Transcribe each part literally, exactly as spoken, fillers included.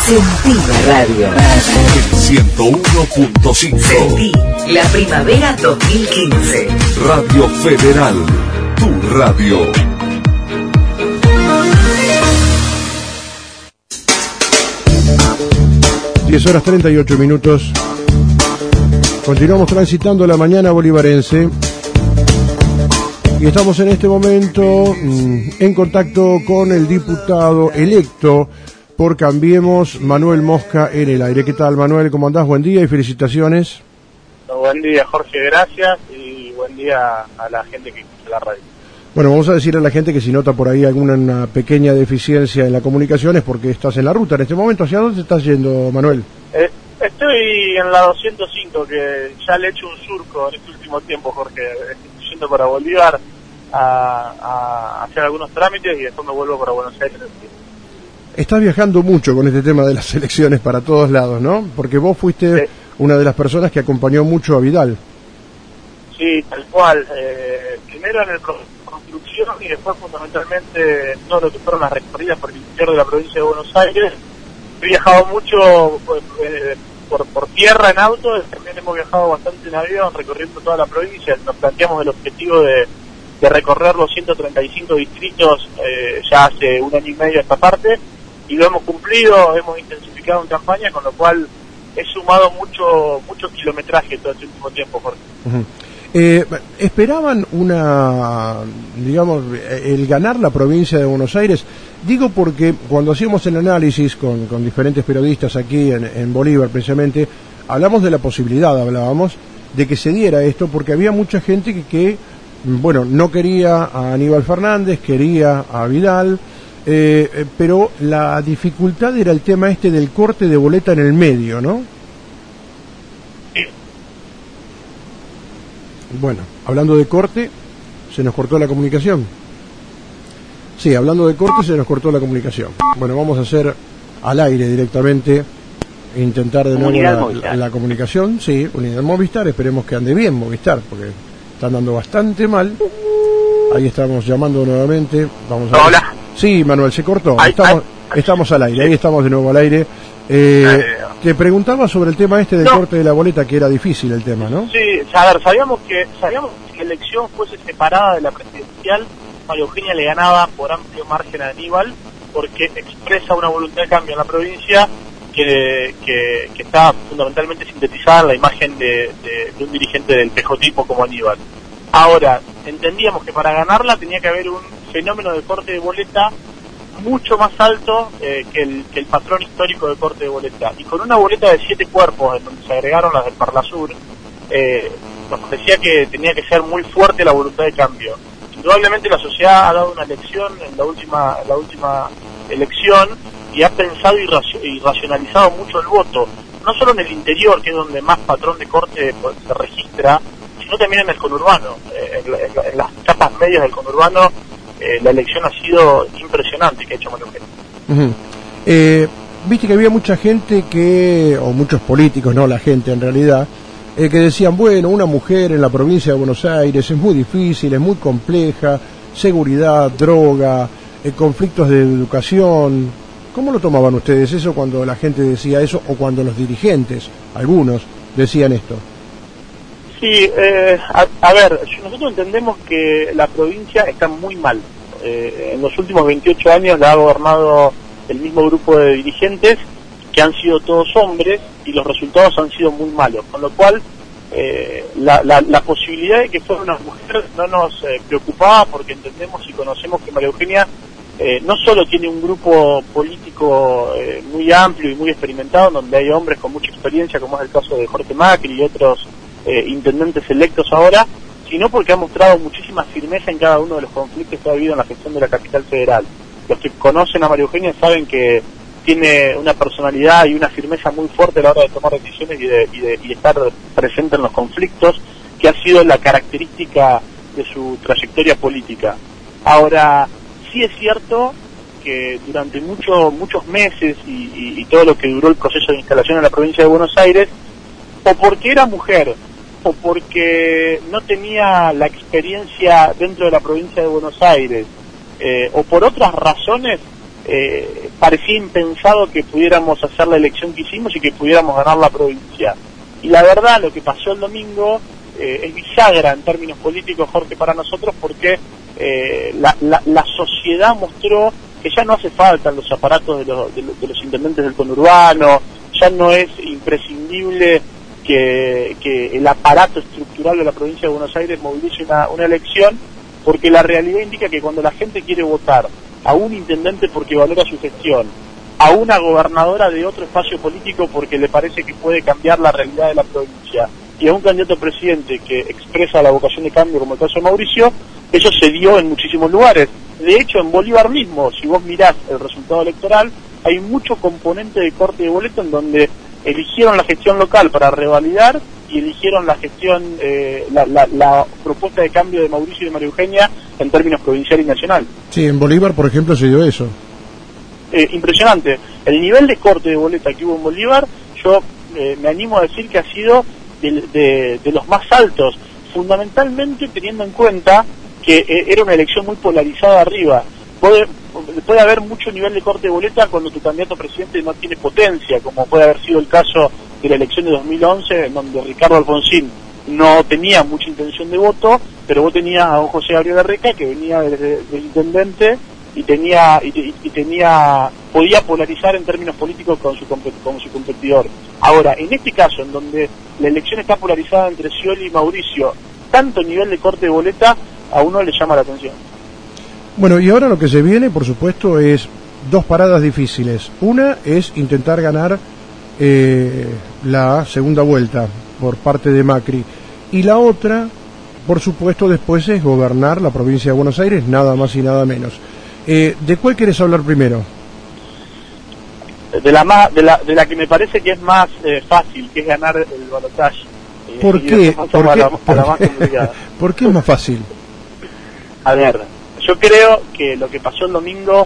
Sentí la radio. ciento uno punto cinco. Sentí la primavera dos mil quince. Radio Federal, tu radio. diez horas treinta y ocho minutos. Continuamos transitando la mañana bolivarense. Y estamos en este momento mmm, en contacto con el diputado electo por Cambiemos, Manuel Mosca, en el aire. ¿Qué tal, Manuel? ¿Cómo andás? Buen día y felicitaciones. Buen día, Jorge, gracias, y buen día a la gente que escucha la radio. Bueno, vamos a decir a la gente que si nota por ahí alguna pequeña deficiencia en la comunicación es porque estás en la ruta en este momento. ¿Hacia dónde estás yendo, Manuel? Eh, estoy en la doscientos cinco, que ya le he hecho un surco en este último tiempo, Jorge. Estoy yendo para Bolívar a, a hacer algunos trámites y después me vuelvo para Buenos Aires. Estás viajando mucho con este tema de las elecciones para todos lados, ¿no? Porque vos fuiste sí. una de las personas que acompañó mucho a Vidal. Sí, tal cual. Eh, primero en el proceso de construcción y después fundamentalmente en todo lo que fueron las recorridas por el interior de la provincia de Buenos Aires. He viajado mucho eh, por, por tierra en auto, también hemos viajado bastante en avión recorriendo toda la provincia. Nos planteamos el objetivo de, de recorrer los ciento treinta y cinco distritos eh, ya hace un año y medio a esta parte. Y lo hemos cumplido, hemos intensificado en campaña, con lo cual he sumado mucho mucho kilometraje todo este último tiempo, Jorge. Uh-huh. eh, ¿Esperaban una, digamos, el ganar la provincia de Buenos Aires? Digo porque cuando hacíamos el análisis con, con diferentes periodistas aquí en, en Bolívar, precisamente, hablamos de la posibilidad, hablábamos, de que se diera esto, porque había mucha gente que, que bueno, no quería a Aníbal Fernández, quería a Vidal. Eh, pero la dificultad era el tema este del corte de boleta en el medio, ¿no? Sí. Bueno, hablando de corte, se nos cortó la comunicación. Sí, hablando de corte, se nos cortó la comunicación. Bueno, vamos a hacer al aire directamente, intentar de nuevo la, la, la comunicación. Sí, Unidad Movistar, esperemos que ande bien Movistar, porque está andando bastante mal. Ahí estamos llamando nuevamente. Vamos a Hola. Sí, Manuel, se cortó. Ay, estamos, ay, estamos al aire, ahí estamos de nuevo al aire. Eh, te preguntaba sobre el tema este del no. corte de la boleta, que era difícil el tema, ¿no? Sí, a ver, sabíamos que sabíamos que si la elección fuese separada de la presidencial, María Eugenia le ganaba por amplio margen a Aníbal, porque expresa una voluntad de cambio en la provincia que, que, que está fundamentalmente sintetizada en la imagen de, de, de un dirigente del pejotismo como Aníbal. Ahora, entendíamos que para ganarla tenía que haber un fenómeno de corte de boleta mucho más alto eh, que, el, que el patrón histórico de corte de boleta. Y con una boleta de siete cuerpos, en donde se agregaron las del Parlasur, eh, nos parecía que tenía que ser muy fuerte la voluntad de cambio. Indudablemente la sociedad ha dado una elección en la última, la última elección y ha pensado y, raci- y racionalizado mucho el voto, no solo en el interior, que es donde más patrón de corte pues, se registra, sino también en el conurbano. Eh, en, en, en las capas medias del conurbano eh, la elección ha sido impresionante que ha hecho María Eugenia. Uh-huh. eh, Viste que había mucha gente que, o muchos políticos, no la gente en realidad, eh, que decían, bueno, una mujer en la provincia de Buenos Aires es muy difícil, es muy compleja, seguridad, droga, eh, conflictos de educación. ¿Cómo lo tomaban ustedes eso cuando la gente decía eso, o cuando los dirigentes, algunos, decían esto? Sí, eh, a, a ver, nosotros entendemos que la provincia está muy mal. Eh, en los últimos veintiocho años la ha gobernado el mismo grupo de dirigentes, que han sido todos hombres, y los resultados han sido muy malos. Con lo cual, eh, la, la, la posibilidad de que fuera una mujer no nos eh, preocupaba, porque entendemos y conocemos que María Eugenia eh, no solo tiene un grupo político eh, muy amplio y muy experimentado, donde hay hombres con mucha experiencia, como es el caso de Jorge Macri y otros Eh, intendentes electos ahora, sino porque ha mostrado muchísima firmeza en cada uno de los conflictos que ha habido en la gestión de la capital federal. Los que conocen a María Eugenia saben que tiene una personalidad y una firmeza muy fuerte a la hora de tomar decisiones y de, y de, y de estar presente en los conflictos, que ha sido la característica de su trayectoria política. Ahora, sí es cierto que durante mucho, muchos meses y, y, y todo lo que duró el proceso de instalación en la provincia de Buenos Aires, o porque era mujer, o porque no tenía la experiencia dentro de la provincia de Buenos Aires, eh, o por otras razones, eh, parecía impensado que pudiéramos hacer la elección que hicimos y que pudiéramos ganar la provincia. Y la verdad, lo que pasó el domingo eh, es bisagra en términos políticos, Jorge, para nosotros, porque eh, la, la, la sociedad mostró que ya no hace falta los aparatos de los, de los, de los intendentes del conurbano, ya no es imprescindible que, que el aparato estructural de la provincia de Buenos Aires movilice una, una elección, porque la realidad indica que cuando la gente quiere votar a un intendente porque valora su gestión, a una gobernadora de otro espacio político porque le parece que puede cambiar la realidad de la provincia, y a un candidato a presidente que expresa la vocación de cambio, como el caso de Mauricio, eso se dio en muchísimos lugares. De hecho, en Bolívar mismo, si vos mirás el resultado electoral, hay mucho componente de corte de boleto en donde eligieron la gestión local para revalidar y eligieron la gestión, eh, la, la, la propuesta de cambio de Mauricio y de María Eugenia en términos provincial y nacional. Sí, en Bolívar, por ejemplo, se dio eso. Eh, impresionante. El nivel de corte de boleta que hubo en Bolívar, yo eh, me animo a decir que ha sido de, de, de los más altos, fundamentalmente teniendo en cuenta que eh, era una elección muy polarizada arriba. Puede, puede haber mucho nivel de corte de boleta cuando tu candidato a presidente no tiene potencia, como puede haber sido el caso de la elección de dos mil once, en donde Ricardo Alfonsín no tenía mucha intención de voto, pero vos tenías a don José Gabriel Arreca, que venía del de intendente y tenía y, y tenía podía polarizar en términos políticos con su con su competidor. Ahora, en este caso, en donde la elección está polarizada entre Scioli y Mauricio, tanto nivel de corte de boleta a uno le llama la atención. Bueno, y ahora lo que se viene, por supuesto, es dos paradas difíciles. Una es intentar ganar eh, la segunda vuelta por parte de Macri, y la otra, por supuesto, después es gobernar la provincia de Buenos Aires, nada más y nada menos. Eh, ¿De cuál querés hablar primero? De la, más, de, la, de la que me parece que es más eh, fácil, que es ganar el balotaje. Eh, ¿Por qué? ¿Por qué? La, la más complicada. ¿Por qué es más fácil? A ver, yo creo que lo que pasó el domingo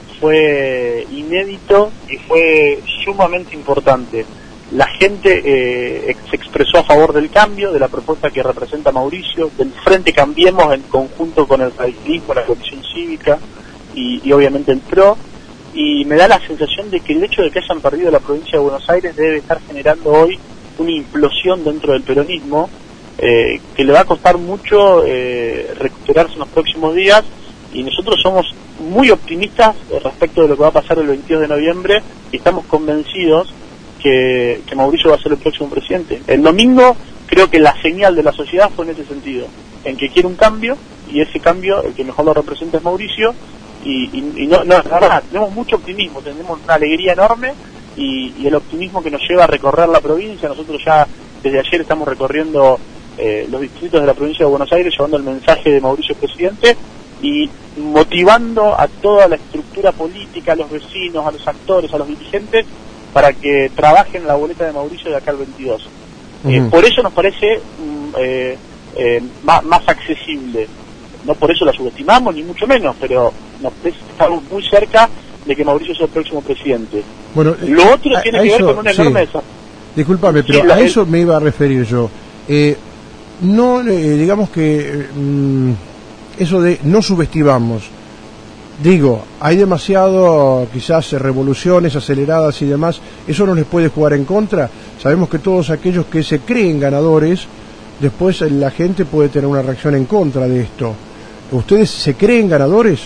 fue inédito y fue sumamente importante. La gente eh, se expresó a favor del cambio, de la propuesta que representa Mauricio, del Frente Cambiemos en conjunto con el radicalismo, la Comisión Cívica y, y obviamente el PRO, y me da la sensación de que el hecho de que hayan perdido la provincia de Buenos Aires debe estar generando hoy una implosión dentro del peronismo, eh, que le va a costar mucho eh, recuperarse en los próximos días, y nosotros somos muy optimistas respecto de lo que va a pasar el veintidós de noviembre y estamos convencidos que, que Mauricio va a ser el próximo presidente. El domingo creo que la señal de la sociedad fue en ese sentido, en que quiere un cambio, y ese cambio el que mejor lo representa es Mauricio, y, y, y no, no, la verdad, tenemos mucho optimismo, tenemos una alegría enorme, y, y el optimismo que nos lleva a recorrer la provincia. Nosotros ya desde ayer estamos recorriendo eh, los distritos de la provincia de Buenos Aires, llevando el mensaje de Mauricio presidente y motivando a toda la estructura política, a los vecinos, a los actores, a los dirigentes, para que trabajen la boleta de Mauricio de acá al veintidós. Uh-huh. Eh, por eso nos parece mm, eh, eh, más, más accesible. No por eso la subestimamos, ni mucho menos, pero nos estamos muy cerca de que Mauricio sea el próximo presidente. Bueno, lo otro a, tiene a que eso, ver con una sí. enorme esa. Disculpame, pero sí, la, a eso me iba a referir yo. Eh, no, eh, digamos que mm, eso de no subestimamos. Digo, hay demasiado, quizás, revoluciones aceleradas y demás. ¿Eso no les puede jugar en contra? Sabemos que todos aquellos que se creen ganadores, después la gente puede tener una reacción en contra de esto. ¿Ustedes se creen ganadores?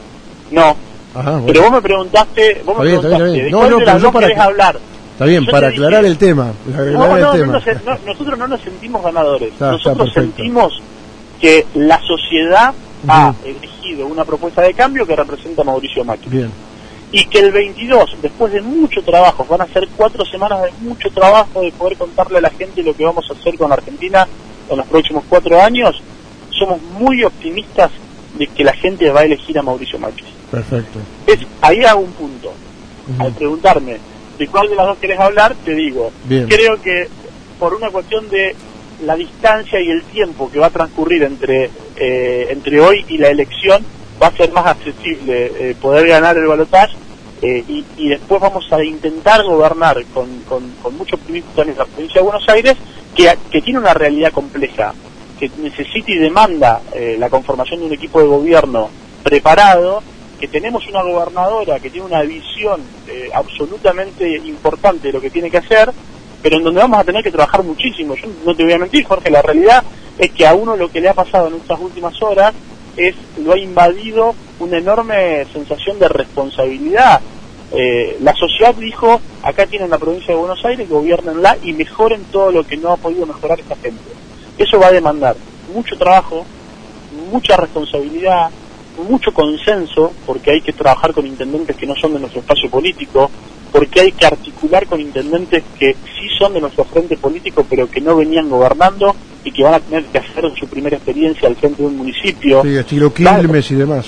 No. Ajá, bueno. Pero vos me preguntaste, vos me bien, preguntaste, bien, bien. ¿de No, cuál no, de las pero yo dos para querés que- hablar? Está bien, Yo para te aclarar dije- el tema. Aclarar No, el no, tema. no, nos- no, nosotros no nos sentimos ganadores. Está- está nosotros perfecto. sentimos que la sociedad ha Ujú. elegido una propuesta de cambio que representa a Mauricio Macri. Bien. Y que el veintidós, después de mucho trabajo, van a ser cuatro semanas de mucho trabajo de poder contarle a la gente lo que vamos a hacer con la Argentina en los próximos cuatro años, somos muy optimistas de que la gente va a elegir a Mauricio Macri. Perfecto. Es, ahí hago un punto. Ujú. Al preguntarme de cuál de las dos querés hablar, te digo, Bien. creo que por una cuestión de la distancia y el tiempo que va a transcurrir entre eh, entre hoy y la elección, va a ser más accesible eh, poder ganar el balotaje, eh, y, y después vamos a intentar gobernar con, con, con mucho optimismo en la provincia de Buenos Aires, que, que tiene una realidad compleja, que necesita y demanda eh, la conformación de un equipo de gobierno preparado, que tenemos una gobernadora que tiene una visión eh, absolutamente importante de lo que tiene que hacer, pero en donde vamos a tener que trabajar muchísimo. Yo no te voy a mentir, Jorge, la realidad es que a uno lo que le ha pasado en estas últimas horas es, lo ha invadido una enorme sensación de responsabilidad. Eh, la sociedad dijo, acá tienen la provincia de Buenos Aires, gobiernenla y mejoren todo lo que no ha podido mejorar esta gente. Eso va a demandar mucho trabajo, mucha responsabilidad, mucho consenso, porque hay que trabajar con intendentes que no son de nuestro espacio político, porque hay que articular con intendentes que sí son de nuestro frente político, pero que no venían gobernando y que van a tener que hacer su primera experiencia al frente de un municipio. Sí, estilo Quilmes y demás.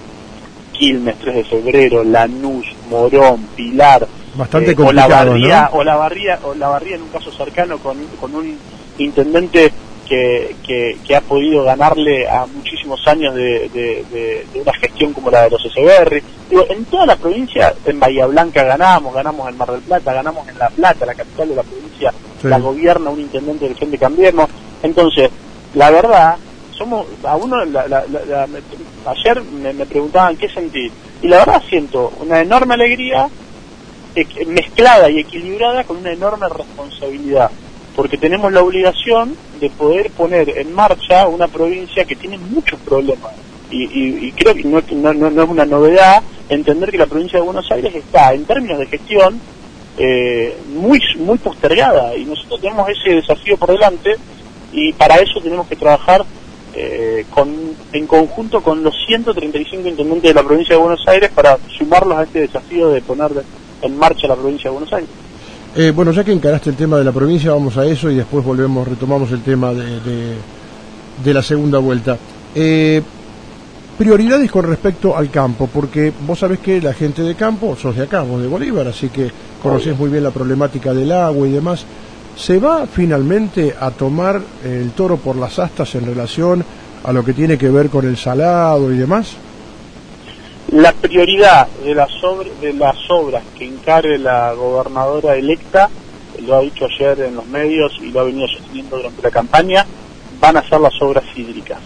Quilmes, tres de febrero, Lanús, Morón, Pilar, bastante eh, complicado, Olavarría, ¿no? Olavarría, Olavarría en un caso cercano con, con un intendente que, que, que ha podido ganarle a muchísimos años de, de, de, de una gestión como la de los Echeverri. Digo, en toda la provincia, en Bahía Blanca ganamos, ganamos en Mar del Plata, ganamos en La Plata, la capital de la provincia, sí. La gobierna un intendente del Frente Cambiemos. Entonces, la verdad, somos a uno, la, la, la, la, me, ayer me, me preguntaban qué sentir, y la verdad siento una enorme alegría eh, mezclada y equilibrada con una enorme responsabilidad, porque tenemos la obligación de poder poner en marcha una provincia que tiene muchos problemas, y, y, y creo que no, no, no es una novedad entender que la provincia de Buenos Aires está, en términos de gestión, eh, muy, muy postergada, y nosotros tenemos ese desafío por delante, y para eso tenemos que trabajar eh, con, en conjunto con los ciento treinta y cinco intendentes de la provincia de Buenos Aires para sumarlos a este desafío de poner en marcha la provincia de Buenos Aires. Eh, bueno, ya que encaraste el tema de la provincia, vamos a eso y después volvemos, retomamos el tema de, de, de la segunda vuelta. Eh, prioridades con respecto al campo, porque vos sabés que la gente de campo, sos de acá, vos de Bolívar, así que conocés muy bien la problemática del agua y demás. ¿Se va finalmente a tomar el toro por las astas en relación a lo que tiene que ver con el salado y demás? La prioridad de las, obras, de las obras que encare la gobernadora electa, lo ha dicho ayer en los medios y lo ha venido sosteniendo durante la campaña, van a ser las obras hídricas.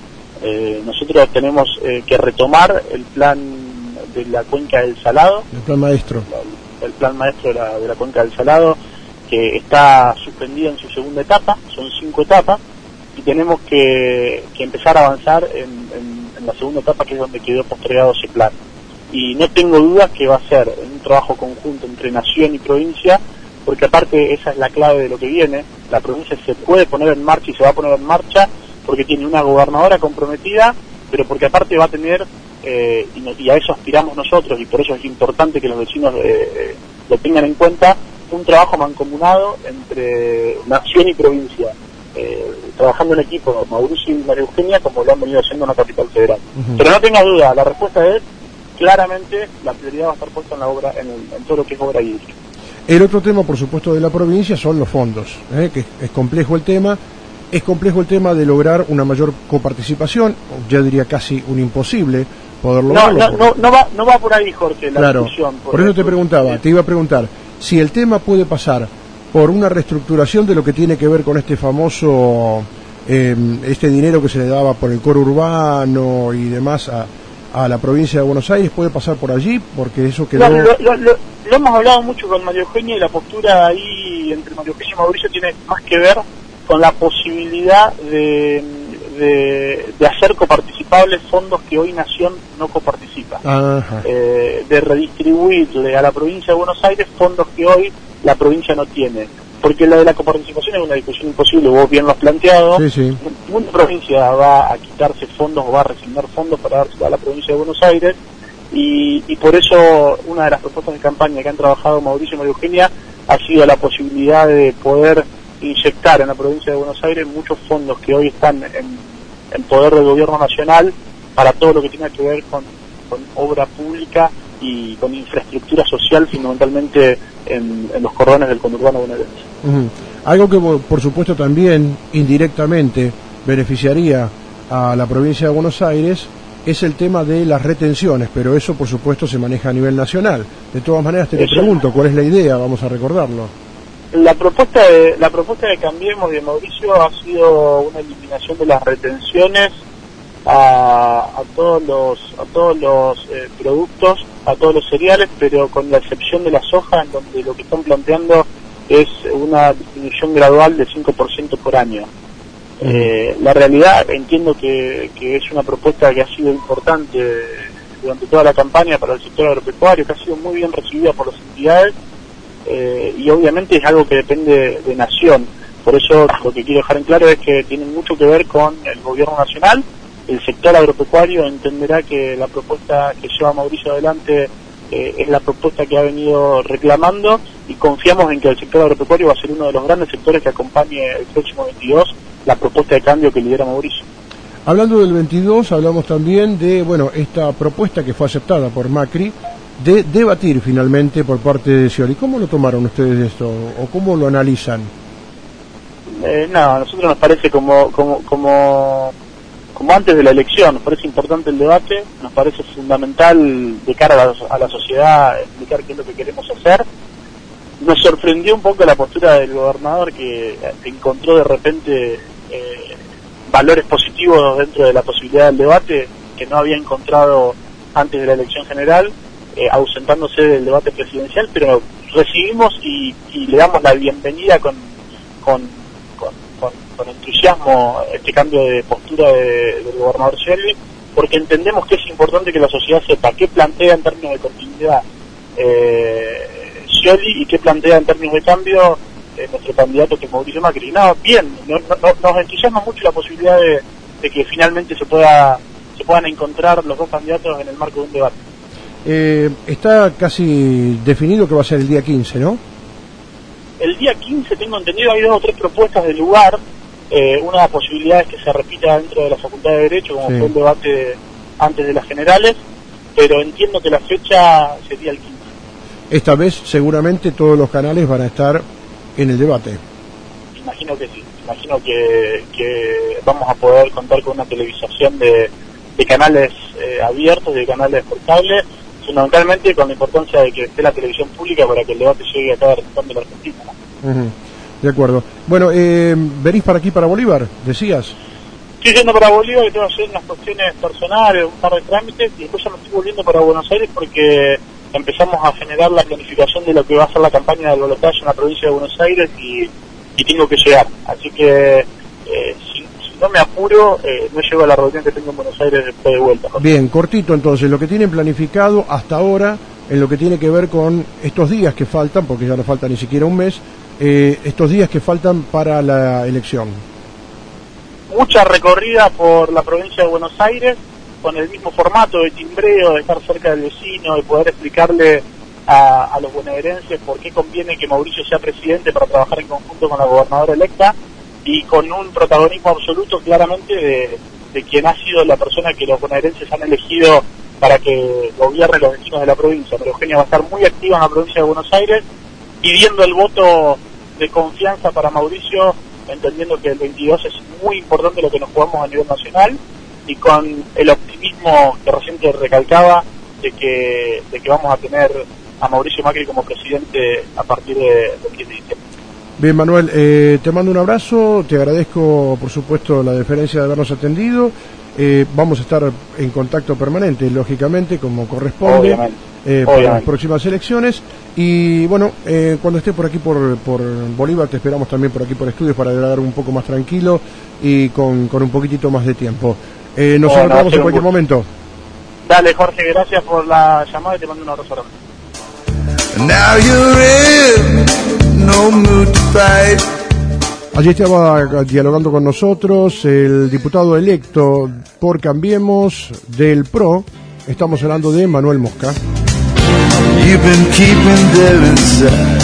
Eh, nosotros tenemos eh, que retomar el plan de la cuenca del Salado. El plan maestro. El, el plan maestro de la, de la cuenca del Salado, que está suspendida en su segunda etapa, son cinco etapas, y tenemos que, que empezar a avanzar en, en, en la segunda etapa, que es donde quedó postergado ese plan. Y no tengo dudas que va a ser un trabajo conjunto entre nación y provincia, porque aparte esa es la clave de lo que viene. La provincia se puede poner en marcha y se va a poner en marcha porque tiene una gobernadora comprometida, pero porque aparte va a tener, eh, y, y a eso aspiramos nosotros, y por eso es importante que los vecinos eh, lo tengan en cuenta, un trabajo mancomunado entre nación y provincia, eh, trabajando en equipo, Mauricio y María Eugenia, como lo han venido haciendo en la capital federal. Uh-huh. Pero no tenga duda, la respuesta es, claramente, la prioridad va a estar puesta en la obra, en, el, en todo lo que es obra hídrica. El otro tema, por supuesto, de la provincia son los fondos, ¿eh? que es complejo el tema, es complejo el tema de lograr una mayor coparticipación, yo diría casi un imposible poder lograrlo. No, no, no, no, va, no va por ahí, Jorge, la claro, discusión. Por, por eso te preguntaba, te iba a preguntar, si el tema puede pasar por una reestructuración de lo que tiene que ver con este famoso, eh, este dinero que se le daba por el coro urbano y demás a, a la provincia de Buenos Aires, puede pasar por allí, porque eso quedó... No, lo, lo, lo, lo hemos hablado mucho con María Eugenia, y la postura ahí entre María Eugenia y Mauricio tiene más que ver con la posibilidad de, de, de hacer coparticipables fondos que hoy Nación no coparticipa, eh, de redistribuirle a la provincia de Buenos Aires fondos que hoy la provincia no tiene, porque la de la coparticipación es una discusión imposible, vos bien lo has planteado. Sí, sí. Ninguna provincia va a quitarse fondos o va a resignar fondos para dárselo a la provincia de Buenos Aires, y, y por eso una de las propuestas de campaña que han trabajado Mauricio y María Eugenia ha sido la posibilidad de poder inyectar en la provincia de Buenos Aires muchos fondos que hoy están en, en poder del gobierno nacional para todo lo que tenga que ver con, con obra pública y con infraestructura social, fundamentalmente en, en los cordones del conurbano bonaerense. Uh-huh. Algo que por supuesto también indirectamente beneficiaría a la provincia de Buenos Aires es el tema de las retenciones, pero eso por supuesto se maneja a nivel nacional. De todas maneras te, te pregunto, ¿cuál es la idea? Vamos a recordarlo. La propuesta de la propuesta de Cambiemos de Mauricio ha sido una eliminación de las retenciones a, a todos los a todos los eh, productos, a todos los cereales, pero con la excepción de la soja, en donde lo que están planteando es una disminución gradual de cinco por ciento por año. Eh, la realidad, entiendo que, que es una propuesta que ha sido importante durante toda la campaña para el sector agropecuario, que ha sido muy bien recibida por las entidades, eh, y obviamente es algo que depende de nación. Por eso lo que quiero dejar en claro es que tiene mucho que ver con el gobierno nacional. El sector agropecuario entenderá que la propuesta que lleva Mauricio adelante eh, es la propuesta que ha venido reclamando, y confiamos en que el sector agropecuario va a ser uno de los grandes sectores que acompañe el próximo veintidós la propuesta de cambio que lidera Mauricio. Hablando del veintidós, hablamos también de, bueno, esta propuesta que fue aceptada por Macri de debatir finalmente por parte de Scioli. ¿Cómo lo tomaron ustedes esto o cómo lo analizan? Eh, no, a nosotros nos parece como, como, como, como antes de la elección, nos parece importante el debate, nos parece fundamental de cara a la, a la sociedad explicar qué es lo que queremos hacer. Nos sorprendió un poco la postura del gobernador, que encontró de repente eh, valores positivos dentro de la posibilidad del debate que no había encontrado antes de la elección general, eh, ausentándose del debate presidencial, pero recibimos y, y le damos la bienvenida con, con, con, con, con entusiasmo este cambio de postura de, del gobernador Scioli, porque entendemos que es importante que la sociedad sepa qué plantea en términos de continuidad eh, Scioli y qué plantea en términos de cambio eh, nuestro candidato, que es Mauricio Macri. No, bien, no, no, nos entusiasma mucho la posibilidad de, de que finalmente se pueda se puedan encontrar los dos candidatos en el marco de un debate. Eh, está casi definido que va a ser el día quince, ¿no? El día quince, tengo entendido, hay dos o tres propuestas del lugar. Eh, una posibilidad es que se repita dentro de la Facultad de Derecho, como sí. fue el debate antes de las generales, pero entiendo que la fecha sería el quince. Esta vez seguramente todos los canales van a estar en el debate. Imagino que sí, imagino que, que vamos a poder contar con una televisación de, de canales eh, abiertos, de canales por cable, fundamentalmente con la importancia de que esté la televisión pública para que el debate llegue a cada rincón de la Argentina, ¿no? Uh-huh. De acuerdo. Bueno, eh, ¿venís para aquí, para Bolívar, decías? Estoy yendo para Bolívar, que tengo que hacer unas cuestiones personales, un par de trámites, y después ya me estoy volviendo para Buenos Aires porque empezamos a generar la planificación de lo que va a ser la campaña del balotaje en la provincia de Buenos Aires, y, y tengo que llegar. Así que eh, si, si no me apuro, eh, no llego a la reunión que tengo en Buenos Aires después de vuelta, ¿no? Bien, cortito entonces, lo que tienen planificado hasta ahora en lo que tiene que ver con estos días que faltan, porque ya no falta ni siquiera un mes, eh, estos días que faltan para la elección. Mucha recorrida por la provincia de Buenos Aires, con el mismo formato de timbreo, de estar cerca del vecino, de poder explicarle a, a los bonaerenses por qué conviene que Mauricio sea presidente para trabajar en conjunto con la gobernadora electa, y con un protagonismo absoluto claramente de, de quien ha sido la persona que los bonaerenses han elegido para que gobierne los destinos de la provincia. Pero Eugenia va a estar muy activa en la provincia de Buenos Aires, pidiendo el voto de confianza para Mauricio, entendiendo que el veintidós es muy importante lo que nos jugamos a nivel nacional, y con el optimismo que recién te recalcaba de que, de que vamos a tener a Mauricio Macri como presidente a partir de, del diez de diciembre. Bien, Manuel, eh, te mando un abrazo, te agradezco por supuesto la deferencia de habernos atendido, eh, vamos a estar en contacto permanente, lógicamente, como corresponde, eh, para las próximas elecciones, y bueno, eh, cuando esté por aquí por, por Bolívar, te esperamos también por aquí por estudios para llegar un poco más tranquilo y con, con un poquitito más de tiempo. Eh, nos bueno, encontramos en cualquier momento. Dale, Jorge, gracias por la llamada y te mando un abrazo grande. Now you're in no mood to fight. Allí estaba dialogando con nosotros el diputado electo por Cambiemos del P R O. Estamos hablando de Manuel Mosca. You've been keeping them inside.